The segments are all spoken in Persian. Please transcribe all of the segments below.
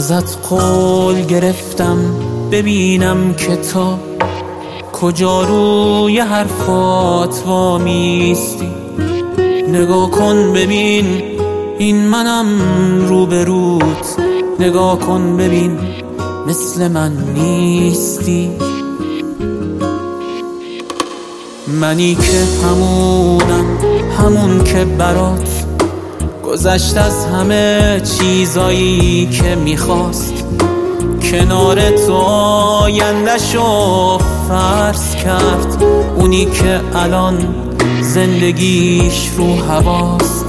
ازت قول گرفتم ببینم که تا کجا روی حرفات وامیستی. نگاه کن ببین این منم روبروت، نگاه کن ببین مثل من نیستی. منی که همون که برات گذشت از همه چیزایی که میخواست، کنار تو آینده‌شو فرض کرد. اونی که الان زندگیش رو هواست.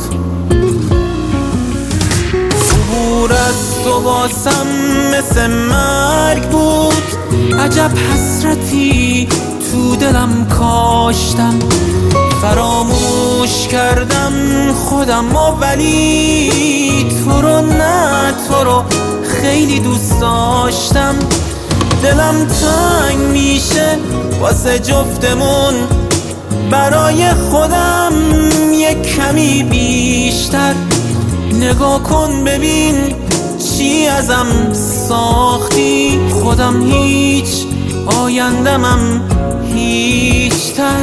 عبور از تو واسم مثل مرگ بود، عجب حسرتی تو دلم کاشتم. فراموش کردم خودم ولی تو رو نه، تو رو خیلی دوست داشتم. دلم تنگ میشه واسه جفتمون، برای خودم یک کمی بیشتر. نگاه کن ببین چی ازم ساختی، خودم هیچ آیندمم هیچ‌تر.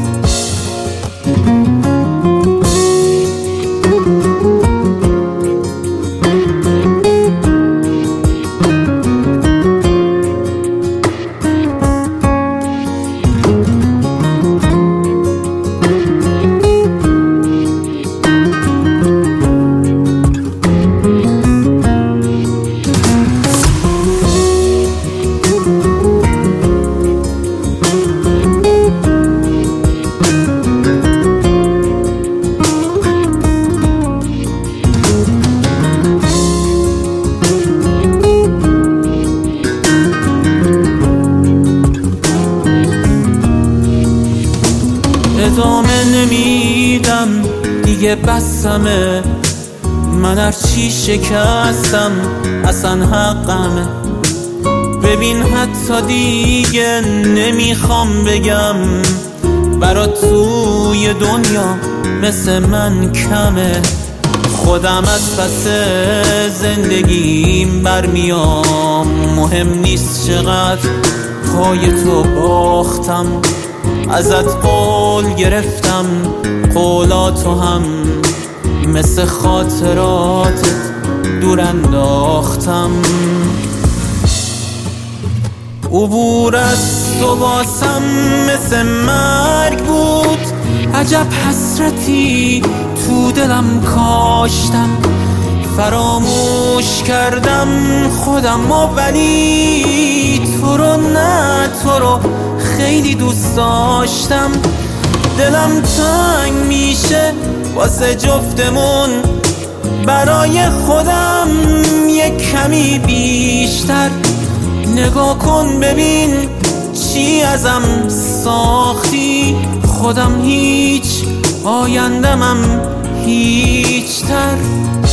ادامه نمیدم دیگه، بسمه. من هرچی شکستم اصلا حقمه. ببین حتی دیگه نمیخوام بگم برات توی دنیا مثل من کمه. خودم از پس زندگیم برمیام، مهم نیست چقدر پای تو باختم. ازت قول گرفتم قولاتو هم مثل خاطراتت دور انداختم. عبور از تو واسم مثل مرگ بود، عجب حسرتی تو دلم کاشتم. فراموش کردم خودم ولی تو رو نه، تو رو خیلی دوست داشتم. دلم تنگ میشه واسه جفتمون، برای خودم یک کمی بیشتر. نگاه کن ببین چی ازم ساختی، خودم هیچ آیندمم هیچ‌تر.